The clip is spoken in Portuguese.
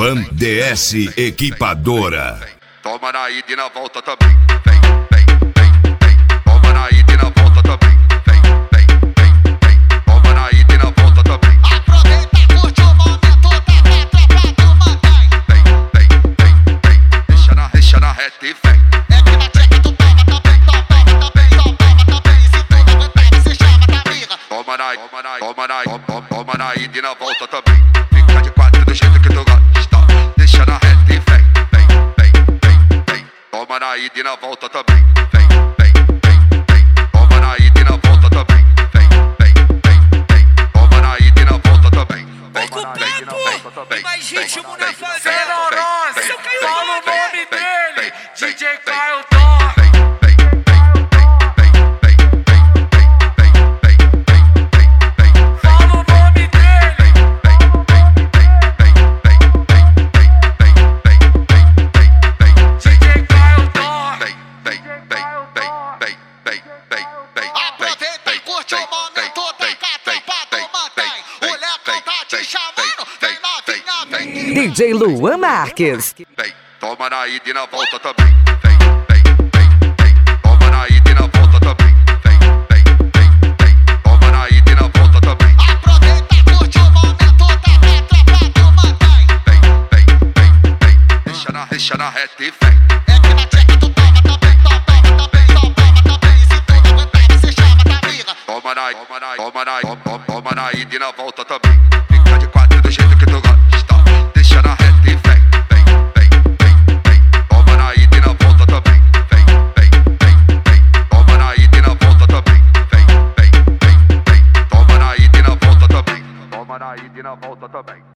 Van DS Equipadora. Toma na ida e na volta também. Vem, vem, vem, vem. Toma na ida e na volta também. Vem, vem, vem, vem. Toma na ida e na volta também. Aproveita, curte o momento, tá pra do mantém. Vem, vem, vem, vem. Deixa na reta e vem. É que na tcheca tu toma também, toma também, toma também. Se tu não aguentar, você chama da amiga. Toma na ida e na volta também. Fica de quatro do jeito que tu gosta. Deixa na reta e vem, vem, vem, vem, vem. Toma na ida e na volta também. Vem, vem, vem, vem. Toma na ida e na volta também. Vem, vem, vem, vem. Toma na ida e na volta também. Vem com papo, mais ritmo na fazenda. Fala Fala o nome dele, DJ Caio DJ Luan Marques. Vem, toma na ida e na volta também. Vem, vem, vem, vem. Toma na ida e na volta também. Vem, vem, vem, vem. Toma na ida e na volta também. Aproveita, curte o momento, tá do mantém. Vem, vem, vem, vem. Deixa na reta e vem. É que na tcheca tu toma também, toma também, toma também. Se tu não aguentar, você chama da amiga. Toma na ida e na volta também. Fica de quatro do jeito que tu gosta. Deixa na reta e vem, vem, vem, vem, vem. Toma na ida e na volta também. Vem, vem, vem, vem. Toma na ida e na volta também. Vem, vem, vem, vem. Toma na ida e na volta também. Toma na ida e na volta também.